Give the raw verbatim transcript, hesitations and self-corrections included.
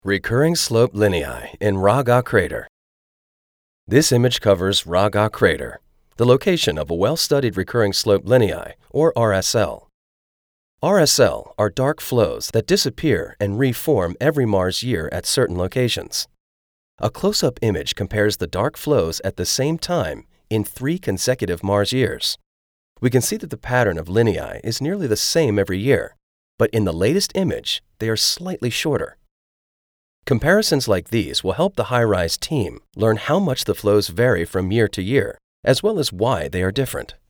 Recurring slope linii in Rā Gā crater. This image covers Rā Gā crater, the location of a well-studied recurring slope linii, or R S L. R S L are dark flows that disappear and reform every Mars year at certain locations. A close-up image compares the dark flows at the same time in three consecutive Mars years. We can see that the pattern of linii is nearly the same every year, but in the latest image, they are slightly shorter. Comparisons like these will help the HiRISE team learn how much the flows vary from year to year, as well as why they are different.